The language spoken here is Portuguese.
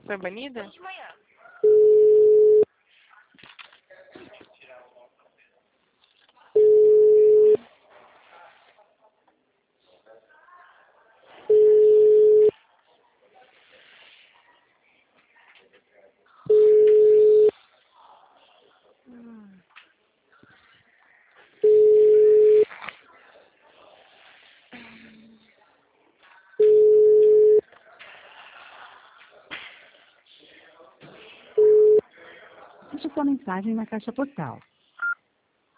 foi banida? De manhã. Deixe sua mensagem na caixa postal